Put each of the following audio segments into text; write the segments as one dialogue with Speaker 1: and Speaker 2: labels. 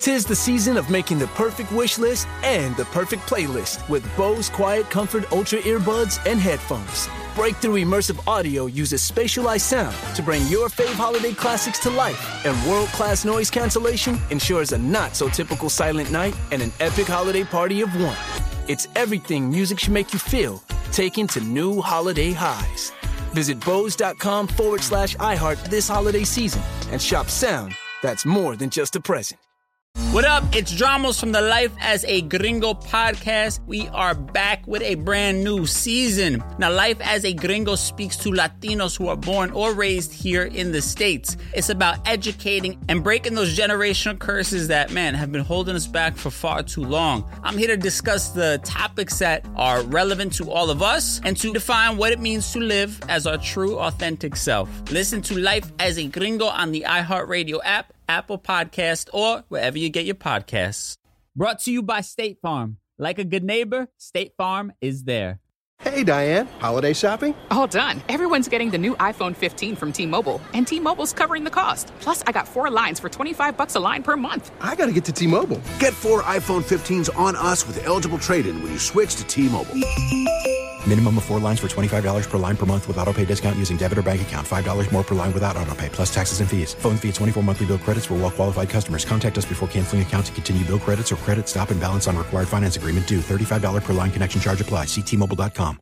Speaker 1: 'Tis the season of making the perfect wish list and the perfect playlist with Bose Quiet Comfort Ultra earbuds and headphones. Breakthrough immersive audio uses spatialized sound to bring your fave holiday classics to life, and world-class noise cancellation ensures a not-so-typical silent night and an epic holiday party of one. It's everything music should make you feel, taken to new holiday highs. Visit Bose.com/iHeart this holiday season and shop sound that's more than just a present.
Speaker 2: What up? It's Dramos from the Life as a Gringo podcast. We are back with a brand new season. Now, Life as a Gringo speaks to Latinos who are born or raised here in the States. It's about educating and breaking those generational curses that, man, have been holding us back for far too long. I'm here to discuss the topics that are relevant to all of us and to define what it means to live as our true, authentic self. Listen to Life as a Gringo on the iHeartRadio app, Apple Podcast, or wherever you get your podcasts. Brought to you by State Farm. Like a good neighbor, State Farm is there.
Speaker 3: Hey, Diane. Holiday shopping?
Speaker 4: All done. Everyone's getting the new iPhone 15 from T-Mobile, and T-Mobile's covering the cost. Plus, I got 4 lines for $25 a line per month.
Speaker 3: I got to get to T-Mobile.
Speaker 5: Get 4 iPhone 15s on us with eligible trade-in when you switch to T-Mobile.
Speaker 6: Minimum of 4 lines for $25 per line per month with autopay discount using debit or bank account. $5 more per line without autopay, plus taxes and fees. Phone fee at 24 monthly bill credits for well-qualified customers. Contact us before canceling account to continue bill credits or credit stop and balance on required finance agreement due. $35 per line connection charge apply. See T-Mobile.com.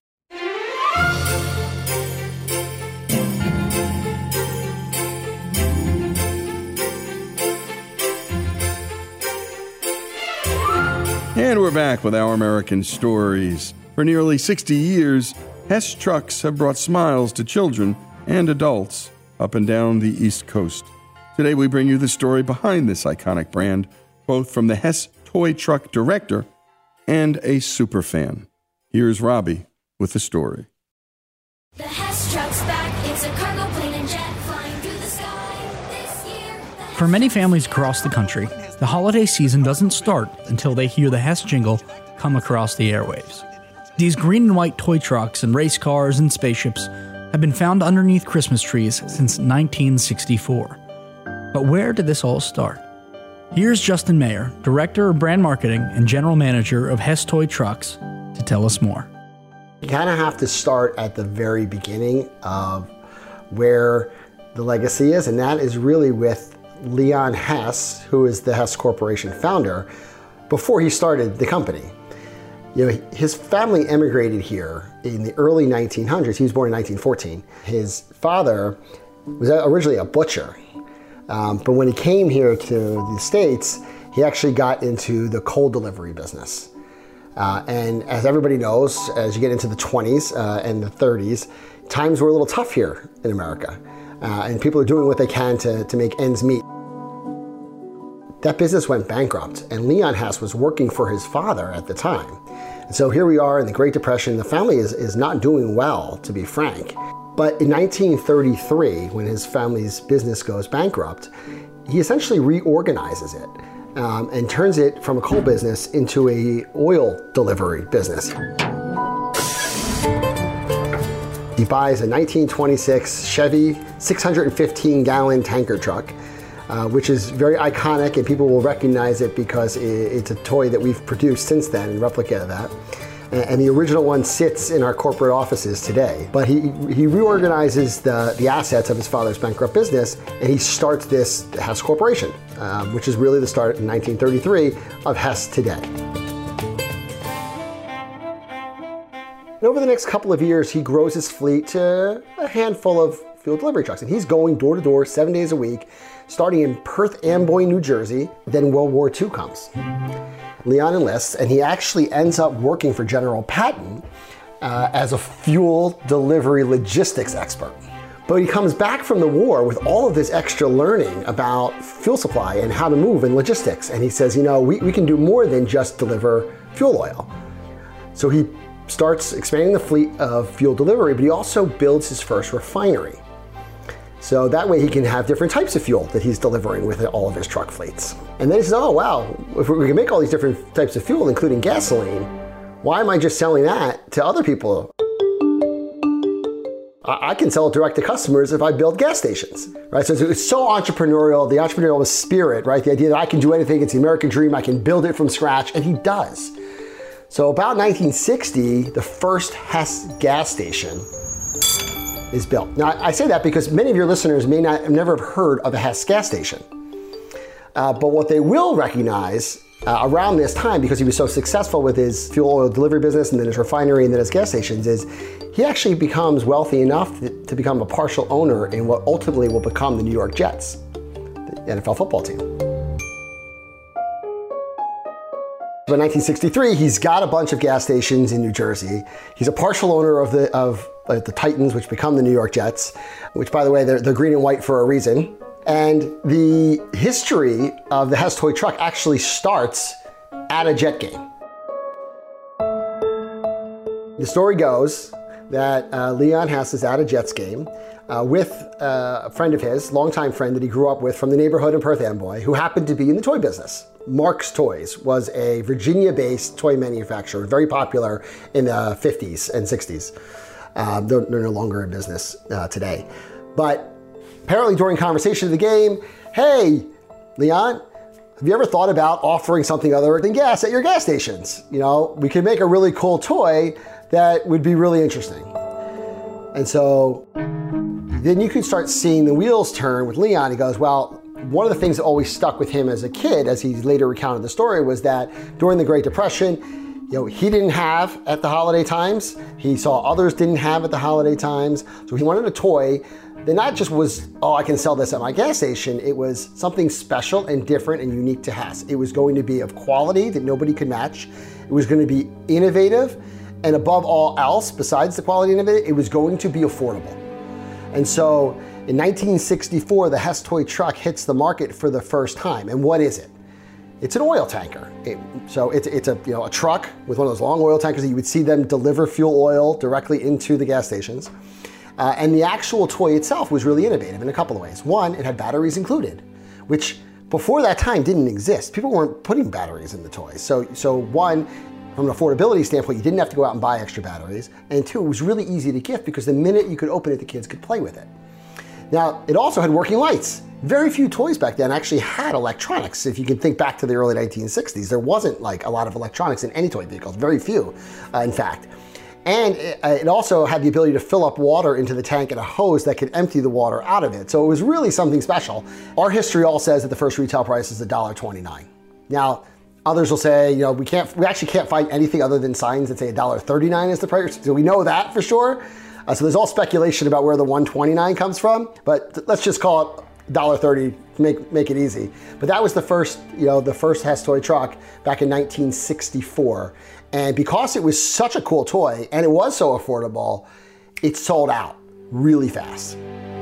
Speaker 7: And we're back with Our American Stories. For nearly 60 years, Hess trucks have brought smiles to children and adults up and down the East Coast. Today we bring you the story behind this iconic brand, both from the Hess toy truck director and a superfan. Here's Robbie with the story.
Speaker 8: The Hess truck's back. It's a cargo plane and jet flying through the sky this year.
Speaker 9: For many families across the country, the holiday season doesn't start until they hear the Hess jingle come across the airwaves. These green and white toy trucks and race cars and spaceships have been found underneath Christmas trees since 1964. But where did this all start? Here's Justin Mayer, Director of Brand Marketing and General Manager of Hess Toy Trucks, to tell us more.
Speaker 10: You kind of have to start at the very beginning of where the legacy is, and that is really with Leon Hess, who is the Hess Corporation founder, before he started the company. You know, his family emigrated here in the early 1900s. He was born in 1914. His father was originally a butcher, but when he came here to the States, he actually got into the coal delivery business. And as everybody knows, as you get into the 20s and the 30s, times were a little tough here in America, and people are doing what they can to make ends meet. That business went bankrupt, and Leon Hess was working for his father at the time. And so here we are in the Great Depression. The family is not doing well, to be frank. But in 1933, when his family's business goes bankrupt, he essentially reorganizes it and turns it from a coal business into a oil delivery business. He buys a 1926 Chevy 615-gallon tanker truck, which is very iconic, and people will recognize it because it's a toy that we've produced since then, a replica of that. And the original one sits in our corporate offices today. But he reorganizes the assets of his father's bankrupt business, and he starts this Hess Corporation, which is really the start in 1933 of Hess today. And over the next couple of years, he grows his fleet to a handful of fuel delivery trucks. And he's going door to door 7 days a week, starting in Perth Amboy, New Jersey. Then World War II comes. Leon enlists, and he actually ends up working for General Patton as a fuel delivery logistics expert. But he comes back from the war with all of this extra learning about fuel supply and how to move and logistics. And he says, you know, we can do more than just deliver fuel oil. So he starts expanding the fleet of fuel delivery, but he also builds his first refinery. So that way he can have different types of fuel that he's delivering with all of his truck fleets. And then he says, oh wow, if we can make all these different types of fuel, including gasoline, why am I just selling that to other people? I can sell it direct to customers if I build gas stations, right? So it's so entrepreneurial, the entrepreneurial spirit, right? The idea that I can do anything, it's the American dream, I can build it from scratch, and he does. So about 1960, the first Hess gas station is built. Now, I say that because many of your listeners may not have never heard of a Hess gas station. But what they will recognize around this time, because he was so successful with his fuel oil delivery business and then his refinery and then his gas stations, is he actually becomes wealthy enough to become a partial owner in what ultimately will become the New York Jets, the NFL football team. By 1963, he's got a bunch of gas stations in New Jersey. He's a partial owner of the Titans, which become the New York Jets, which, by the way, they're green and white for a reason. And the history of the Hess toy truck actually starts at a Jet game. The story goes that Leon Hess is at a Jets game with a friend of his, longtime friend that he grew up with from the neighborhood in Perth Amboy, who happened to be in the toy business. Mark's Toys was a Virginia-based toy manufacturer, very popular in the 50s and 60s. They're no longer in business today. But apparently during conversation of the game, hey, Leon, have you ever thought about offering something other than gas at your gas stations? You know, we could make a really cool toy that would be really interesting. And so then you could start seeing the wheels turn with Leon. He goes, well, one of the things that always stuck with him as a kid, as he later recounted the story, was that during the Great Depression, you know, he didn't have at the holiday times. He saw others didn't have at the holiday times. So he wanted a toy that not just was, oh, I can sell this at my gas station. It was something special and different and unique to Hess. It was going to be of quality that nobody could match. It was going to be innovative. And above all else, besides the quality and innovative, it was going to be affordable. And so in 1964, the Hess toy truck hits the market for the first time. And what is it? It's an oil tanker. It's a truck with one of those long oil tankers that you would see them deliver fuel oil directly into the gas stations. And the actual toy itself was really innovative in a couple of ways. One, it had batteries included, which before that time didn't exist. People weren't putting batteries in the toys. So one, from an affordability standpoint, you didn't have to go out and buy extra batteries. And two, it was really easy to gift because the minute you could open it, the kids could play with it. Now, it also had working lights. Very few toys back then actually had electronics. If you can think back to the early 1960s, there wasn't like a lot of electronics in any toy vehicles, very few, in fact. And it also had the ability to fill up water into the tank and a hose that could empty the water out of it. So it was really something special. Our history all says that the first retail price is $1.29. Now, others will say, you know, we actually can't find anything other than signs that say $1.39 is the price. So we know that for sure. So there's all speculation about where the $1.29 comes from, but let's just call it $1.30, make it easy. But that was the first Hess toy truck back in 1964. And because it was such a cool toy and it was so affordable, it sold out really fast.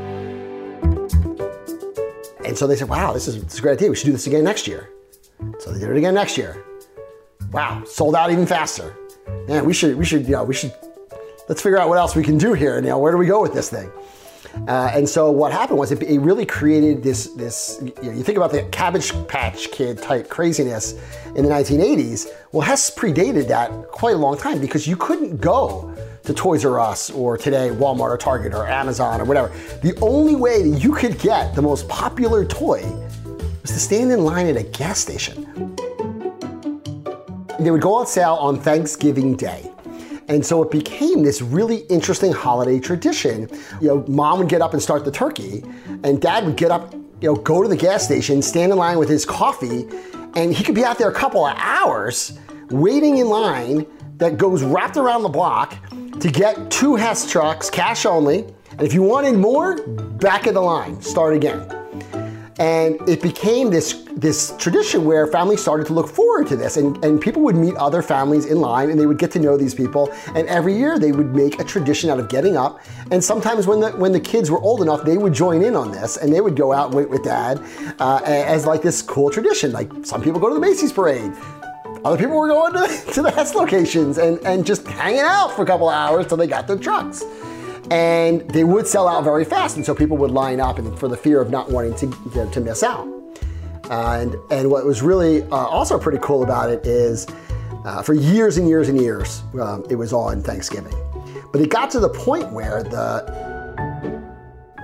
Speaker 10: And so they said, wow, this is a great idea. We should do this again next year. So they did it again next year. Wow, sold out even faster. Man, we should let's figure out what else we can do here. You know, where do we go with this thing? And so what happened was it really created this you think about the Cabbage Patch Kid type craziness in the 1980s. Well, Hess predated that quite a long time because you couldn't go to Toys R Us or today Walmart or Target or Amazon or whatever. The only way that you could get the most popular toy was to stand in line at a gas station. They would go on sale on Thanksgiving Day. And so it became this really interesting holiday tradition. You know, mom would get up and start the turkey, and dad would get up, go to the gas station, stand in line with his coffee, and he could be out there a couple of hours waiting in line that goes wrapped around the block to get 2 Hess trucks, cash only. And if you wanted more, back of the line, start again. And it became this tradition where families started to look forward to this, and people would meet other families in line and they would get to know these people. And every year they would make a tradition out of getting up. And sometimes when the kids were old enough, they would join in on this and they would go out and wait with dad as like this cool tradition. Like some people go to the Macy's parade. Other people were going to the Hess locations and just hanging out for a couple of hours till they got their trucks. And they would sell out very fast, and so people would line up and for the fear of not wanting to miss out. And what was really also pretty cool about it is for years and years and years, it was on Thanksgiving. But it got to the point where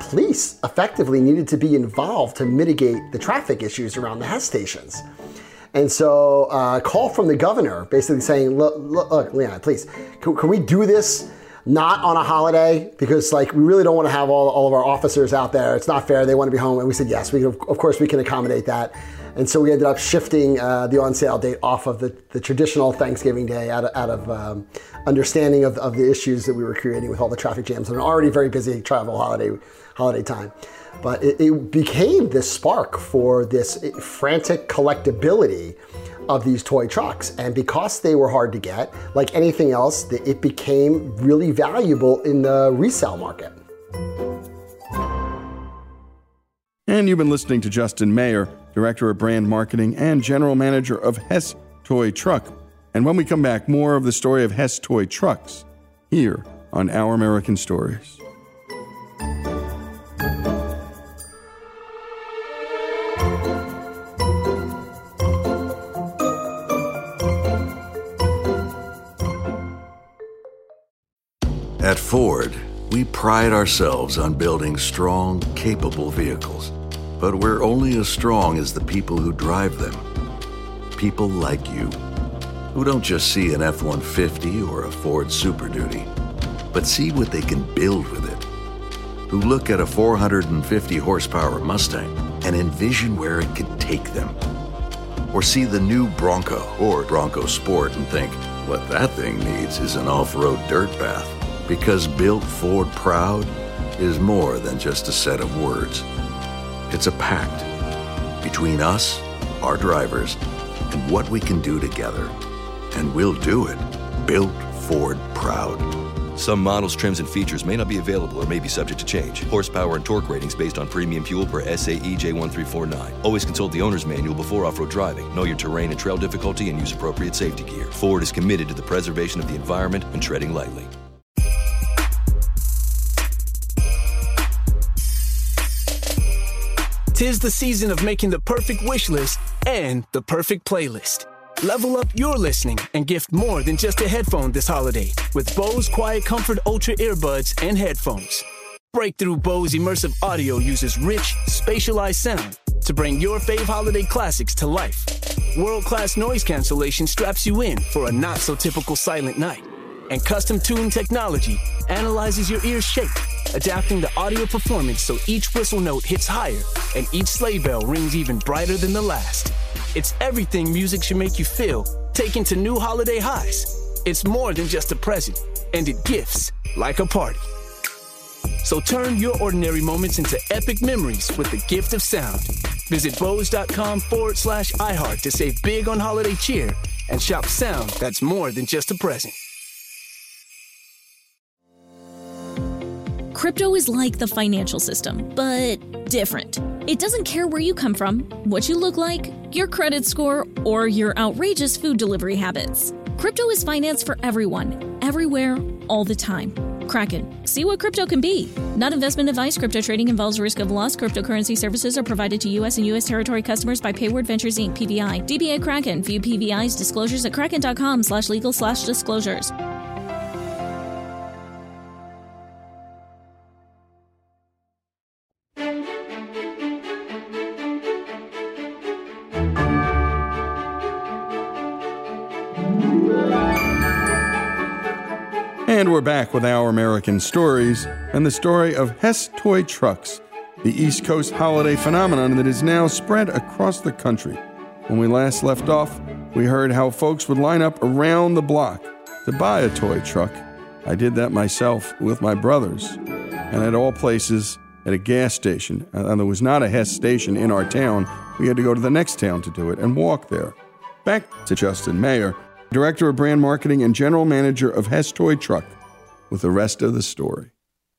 Speaker 10: police effectively needed to be involved to mitigate the traffic issues around the Hess stations. And so a call from the governor basically saying, look, Leon, please, can we do this not on a holiday? Because we really don't want to have all of our officers out there. It's not fair. They want to be home. And we said, yes, of course we can accommodate that. And so we ended up shifting the on-sale date off of the traditional Thanksgiving Day out of understanding of the issues that we were creating with all the traffic jams and an already very busy travel holiday time. But it became this spark for this frantic collectability of these toy trucks. And because they were hard to get, like anything else, it became really valuable in the resale market.
Speaker 7: And you've been listening to Justin Mayer, Director of Brand Marketing and General Manager of Hess Toy Truck. And when we come back, more of the story of Hess Toy Trucks here on Our American Stories.
Speaker 5: At Ford, we pride ourselves on building strong, capable vehicles. But we're only as strong as the people who drive them. People like you, who don't just see an F-150 or a Ford Super Duty, but see what they can build with it. Who look at a 450 horsepower Mustang and envision where it could take them. Or see the new Bronco or Bronco Sport and think, what that thing needs is an off-road dirt path. Because Built Ford Proud is more than just a set of words. It's a pact between us, our drivers, and what we can do together. And we'll do it. Built Ford Proud.
Speaker 11: Some models, trims, and features may not be available or may be subject to change. Horsepower and torque ratings based on premium fuel per SAE J1349. Always consult the owner's manual before off-road driving. Know your terrain and trail difficulty and use appropriate safety gear. Ford is committed to the preservation of the environment and treading lightly.
Speaker 1: Tis the season of making the perfect wish list and the perfect playlist. Level up your listening and gift more than just a headphone this holiday with Bose Quiet Comfort Ultra earbuds and headphones. Breakthrough Bose immersive audio uses rich, spatialized sound to bring your fave holiday classics to life. World-class noise cancellation straps you in for a not-so-typical silent night. And custom-tuned technology analyzes your ear's shape, adapting the audio performance so each whistle note hits higher and each sleigh bell rings even brighter than the last. It's everything music should make you feel, taken to new holiday highs. It's more than just a present, and it gifts like a party. So turn your ordinary moments into epic memories with the gift of sound. Visit Bose.com/iHeart to save big on holiday cheer and shop sound that's more than just a present.
Speaker 12: Crypto is like the financial system, but different. It doesn't care where you come from, what you look like, your credit score, or your outrageous food delivery habits. Crypto is finance for everyone, everywhere, all the time. Kraken. See what crypto can be. Not investment advice. Crypto trading involves risk of loss. Cryptocurrency services are provided to U.S. and U.S. territory customers by Payward Ventures Inc. PVI. DBA Kraken. View PVI's disclosures at kraken.com/legal/disclosures.
Speaker 7: And we're back with Our American Stories and the story of Hess Toy Trucks, the East Coast holiday phenomenon that is now spread across the country. When we last left off, we heard how folks would line up around the block to buy a toy truck. I did that myself with my brothers. And at all places, at a gas station, and there was not a Hess station in our town, we had to go to the next town to do it and walk there. Back to Justin Mayer, Director of Brand Marketing and General Manager of Hess Toy Truck, with the rest of the story.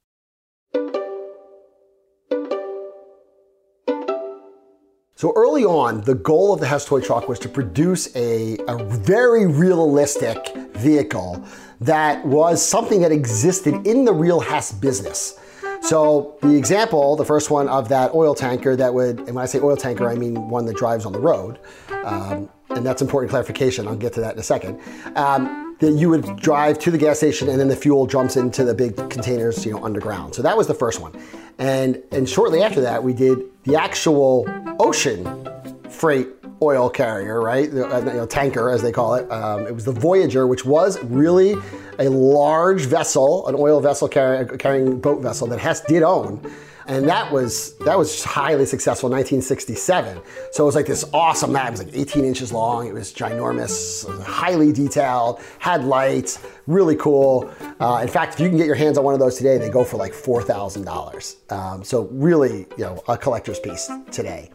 Speaker 10: So early on, the goal of the Hess Toy Truck was to produce a very realistic vehicle that was something that existed in the real Hess business. So the example, the first one of that oil tanker that would, and when I say oil tanker, I mean one that drives on the road, and that's important clarification. I'll get to that in a second. that you would drive to the gas station and then the fuel jumps into the big containers, underground. So that was the first one. And shortly after that, we did the actual ocean freight oil carrier, right? Tanker, as they call it. It was the Voyager, which was really a large vessel, an oil vessel carrying boat vessel that Hess did own. And that was highly successful in 1967. So it was like this awesome map. It was like 18 inches long. It was ginormous, highly detailed, had lights, really cool. In fact, if you can get your hands on one of those today, they go for like $4,000. So really, a collector's piece today.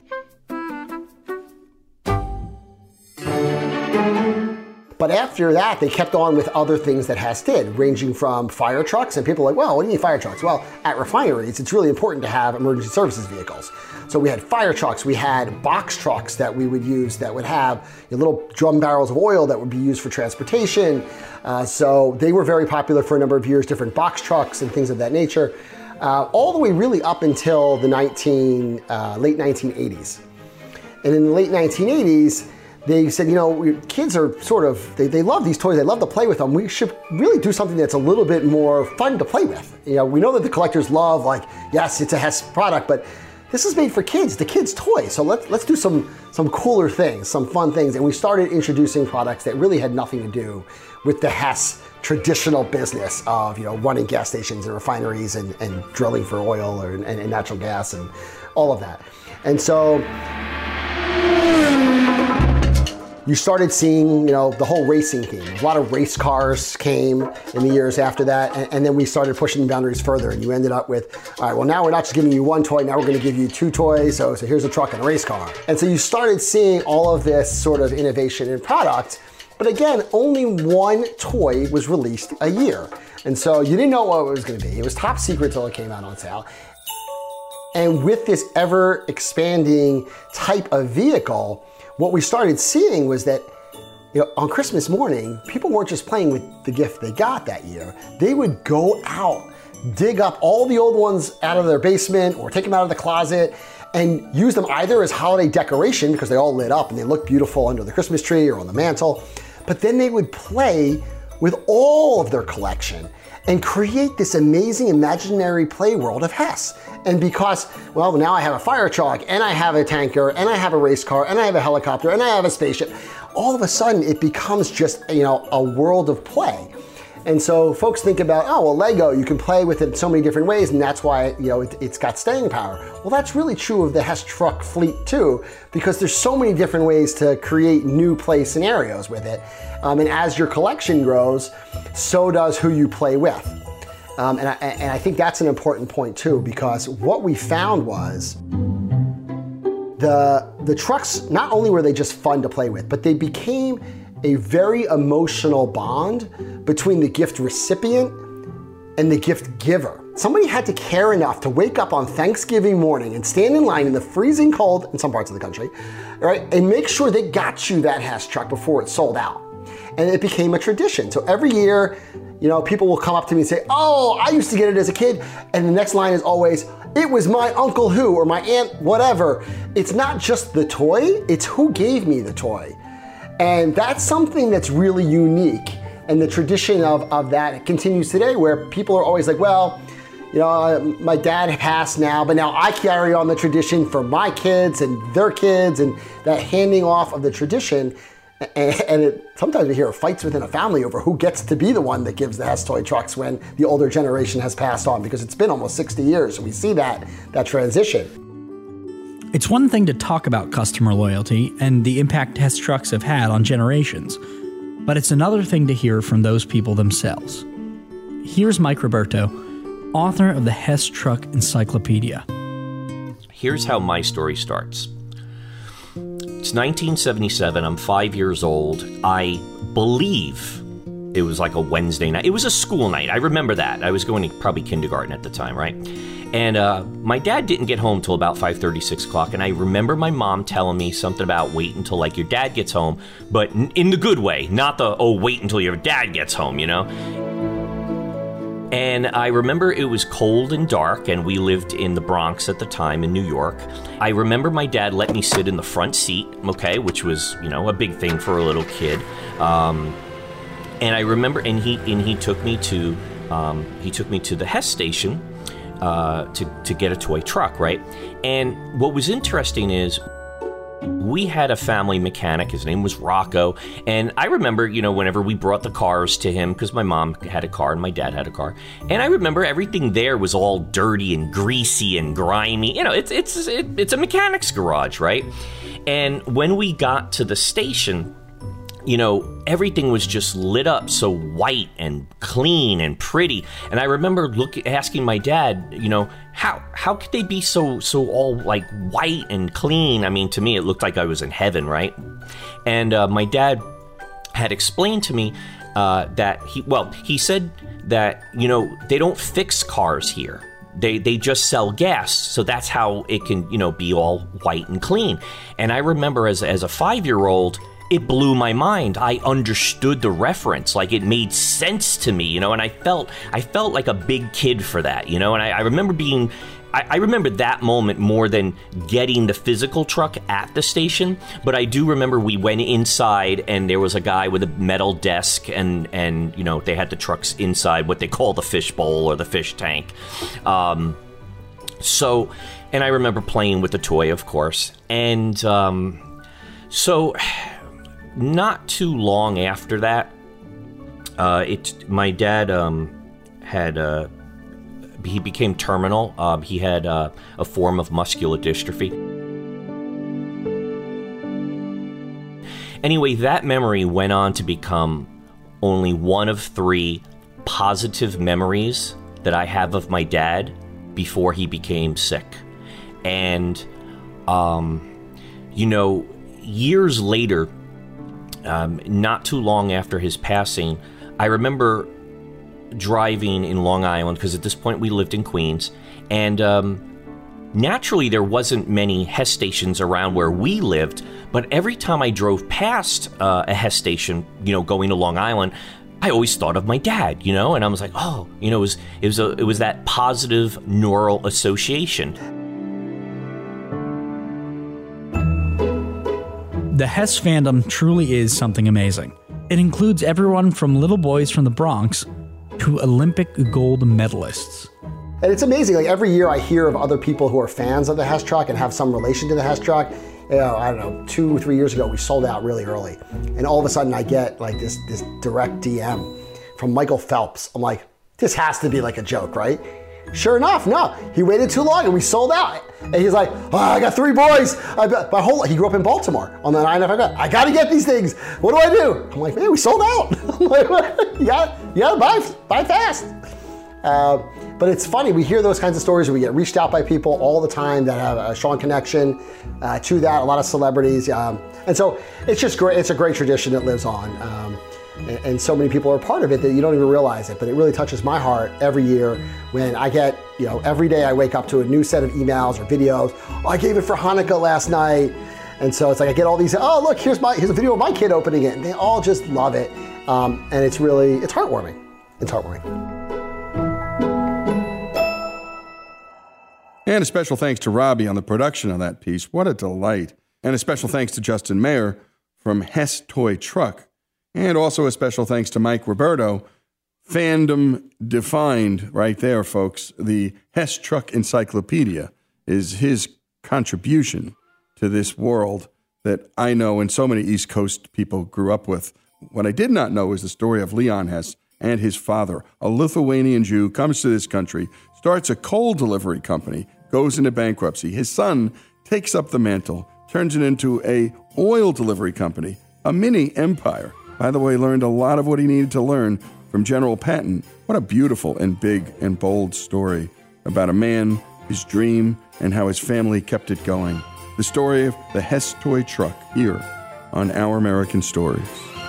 Speaker 10: But after that, they kept on with other things that Hess did, ranging from fire trucks. And people are like, well, what do you mean fire trucks? Well, at refineries, it's really important to have emergency services vehicles. So we had fire trucks, we had box trucks that we would use that would have little drum barrels of oil that would be used for transportation. So they were very popular for a number of years, different box trucks and things of that nature, all the way really up until the late 1980s. And in the late 1980s, they said, kids are they love these toys, they love to play with them. We should really do something that's a little bit more fun to play with. We know that the collectors love, yes, it's a Hess product, but this is made for kids, the kids' toy. So let's do some cooler things, some fun things. And we started introducing products that really had nothing to do with the Hess traditional business of, running gas stations and refineries and drilling for oil and natural gas and all of that. And so you started seeing, the whole racing theme. A lot of race cars came in the years after that, and then we started pushing boundaries further, and you ended up with, all right, well, now we're not just giving you one toy, now we're gonna give you two toys, so here's a truck and a race car. And so you started seeing all of this sort of innovation in product, but again, only one toy was released a year. And so you didn't know what it was gonna be. It was top secret till it came out on sale. And with this ever expanding type of vehicle, what we started seeing was that, on Christmas morning, people weren't just playing with the gift they got that year. They would go out, dig up all the old ones out of their basement or take them out of the closet and use them either as holiday decoration because they all lit up and they look beautiful under the Christmas tree or on the mantle. But then they would play with all of their collection and create this amazing imaginary play world of Hess. And because, well, now I have a fire truck, and I have a tanker, and I have a race car, and I have a helicopter, and I have a spaceship, all of a sudden it becomes just, a world of play. And so folks think about, oh, well, Lego, you can play with it so many different ways, and that's why, it's got staying power. Well, that's really true of the Hess truck fleet too, because there's so many different ways to create new play scenarios with it. And as your collection grows, so does who you play with. And I think that's an important point too, because what we found was the trucks, not only were they just fun to play with, but they became a very emotional bond between the gift recipient and the gift giver. Somebody had to care enough to wake up on Thanksgiving morning and stand in line in the freezing cold in some parts of the country, right, and make sure they got you that Hess truck before it sold out. And it became a tradition. So every year, people will come up to me and say, oh, I used to get it as a kid. And the next line is always, it was my uncle who, or my aunt, whatever. It's not just the toy, it's who gave me the toy. And that's something that's really unique. And the tradition of that continues today, where people are always like, well, my dad passed now, but now I carry on the tradition for my kids and their kids, and that handing off of the tradition. And sometimes we hear fights within a family over who gets to be the one that gives the Hess toy trucks when the older generation has passed on, because it's been almost 60 years. So we see that transition.
Speaker 9: It's one thing to talk about customer loyalty and the impact Hess trucks have had on generations, but it's another thing to hear from those people themselves. Here's Mike Roberto, author of the Hess Truck Encyclopedia.
Speaker 13: Here's how my story starts. It's 1977. I'm 5 years old. I believe it was like a Wednesday night. It was a school night. I remember that. I was going to probably kindergarten at the time, right? And my dad didn't get home till about 5:30, 6 o'clock. And I remember my mom telling me something about wait until your dad gets home, but in the good way, not the, wait until your dad gets home, And I remember it was cold and dark, and we lived in the Bronx at the time in New York. I remember my dad let me sit in the front seat, okay, which was, a big thing for a little kid. And I remember, and he took me to the Hess station to get a toy truck, right? And what was interesting is we had a family mechanic. His name was Rocco. And I remember, whenever we brought the cars to him, because my mom had a car and my dad had a car. And I remember everything there was all dirty and greasy and grimy. It's a mechanic's garage, right? And when we got to the station, everything was just lit up so white and clean and pretty. And I remember asking my dad, how could they be so all like white and clean? I mean, to me, it looked like I was in heaven, right? And my dad had explained to me that he said that, they don't fix cars here. They just sell gas, so that's how it can, be all white and clean. And I remember as a 5-year-old, it blew my mind. I understood the reference, like it made sense to me, and I felt like a big kid for that, and I remember I remember that moment more than getting the physical truck at the station, but I do remember we went inside and there was a guy with a metal desk and they had the trucks inside, what they call the fish bowl or the fish tank. And I remember playing with the toy, of course. And so not too long after that, my dad he became terminal. He had a form of muscular dystrophy. Anyway, that memory went on to become only one of 3 positive memories that I have of my dad before he became sick. And, years later, not too long after his passing, I remember driving in Long Island, because at this point we lived in Queens, and naturally there wasn't many Hess stations around where we lived, but every time I drove past a Hess station, going to Long Island, I always thought of my dad, and I was like, oh, it was that positive neural association.
Speaker 9: The Hess fandom truly is something amazing. It includes everyone from little boys from the Bronx to Olympic gold medalists.
Speaker 10: And it's amazing, like every year I hear of other people who are fans of the Hess truck and have some relation to the Hess truck. I don't know, 2 or 3 years ago, we sold out really early. And all of a sudden I get like this direct DM from Michael Phelps. I'm like, this has to be like a joke, right? Sure enough, no. He waited too long and we sold out. And he's like, oh, I got 3 boys. He grew up in Baltimore on the 995. I got to get these things. What do I do? I'm like, man, we sold out. I'm like, you gotta buy fast. But it's funny, we hear those kinds of stories where we get reached out by people all the time that have a strong connection to that, a lot of celebrities. And so it's just great. It's a great tradition that lives on. And so many people are part of it that you don't even realize it, but it really touches my heart every year when I get, every day I wake up to a new set of emails or videos. Oh, I gave it for Hanukkah last night. And so it's like I get all these, oh, look, here's a video of my kid opening it. And they all just love it. And it's heartwarming. It's heartwarming.
Speaker 7: And a special thanks to Robbie on the production of that piece. What a delight. And a special thanks to Justin Mayer from Hess Toy Truck. And also a special thanks to Mike Roberto. Fandom defined right there, folks. The Hess Truck Encyclopedia is his contribution to this world that I know and so many East Coast people grew up with. What I did not know is the story of Leon Hess and his father. A Lithuanian Jew comes to this country, starts a coal delivery company, goes into bankruptcy. His son takes up the mantle, turns it into a oil delivery company, a mini empire. By the way, learned a lot of what he needed to learn from General Patton. What a beautiful and big and bold story about a man, his dream, and how his family kept it going. The story of the Hess Toy Truck here on Our American Stories.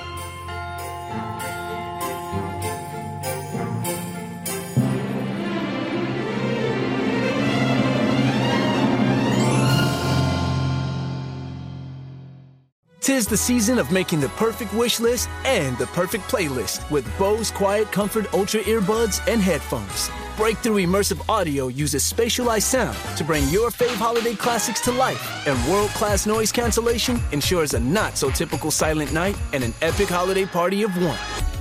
Speaker 1: Tis the season of making the perfect wish list and the perfect playlist with Bose Quiet Comfort Ultra earbuds and headphones. Breakthrough immersive audio uses spatialized sound to bring your fave holiday classics to life, and world-class noise cancellation ensures a not-so-typical silent night and an epic holiday party of one.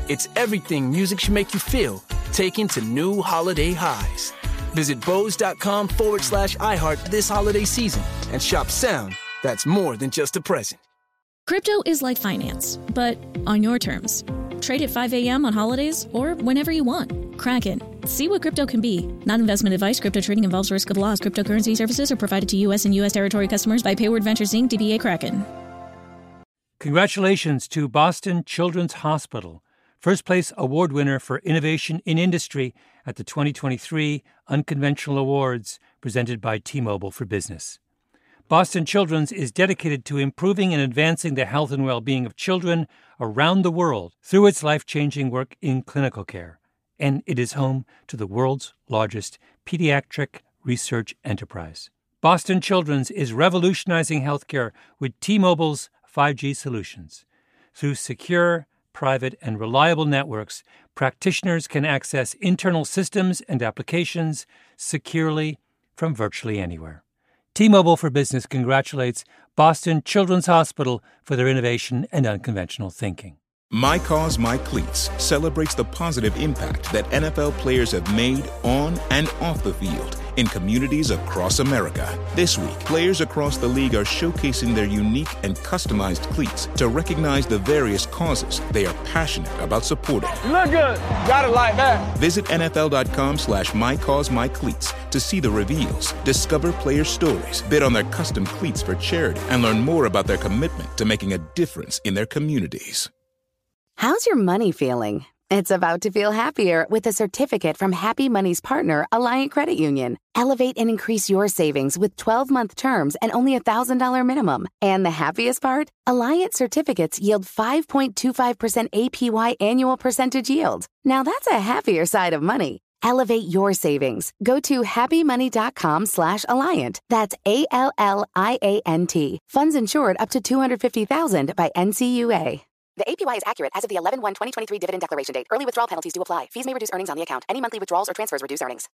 Speaker 1: It's everything music should make you feel, taken to new holiday highs. Visit Bose.com/iHeart this holiday season and shop sound that's more than just a present.
Speaker 12: Crypto is like finance, but on your terms. Trade at 5 a.m. on holidays or whenever you want. Kraken. See what crypto can be. Not investment advice. Crypto trading involves risk of loss. Cryptocurrency services are provided to U.S. and U.S. territory customers by Payward Ventures Inc., DBA Kraken.
Speaker 14: Congratulations to Boston Children's Hospital, first place award winner for innovation in industry at the 2023 Unconventional Awards presented by T-Mobile for Business. Boston Children's is dedicated to improving and advancing the health and well-being of children around the world through its life-changing work in clinical care. And it is home to the world's largest pediatric research enterprise. Boston Children's is revolutionizing healthcare with T-Mobile's 5G solutions. Through secure, private, and reliable networks, practitioners can access internal systems and applications securely from virtually anywhere. T-Mobile for Business congratulates Boston Children's Hospital for their innovation and unconventional thinking.
Speaker 15: My Cause, My Cleats celebrates the positive impact that NFL players have made on and off the field in communities across America. This week, players across the league are showcasing their unique and customized cleats to recognize the various causes they are passionate about supporting.
Speaker 16: You look good. Got it like that.
Speaker 15: Visit NFL.com/MyCauseMyCleats to see the reveals, discover player stories, bid on their custom cleats for charity, and learn more about their commitment to making a difference in their communities.
Speaker 17: How's your money feeling? It's about to feel happier with a certificate from Happy Money's partner, Alliant Credit Union. Elevate and increase your savings with 12-month terms and only $1,000 minimum. And the happiest part? Alliant certificates yield 5.25% APY annual percentage yield. Now that's a happier side of money. Elevate your savings. Go to happymoney.com/Alliant. That's ALLIANT. Funds insured up to $250,000 by NCUA. The APY is accurate as of the 11/1/2023 dividend declaration date. Early withdrawal penalties do apply. Fees may reduce earnings on the account. Any monthly withdrawals or transfers reduce earnings.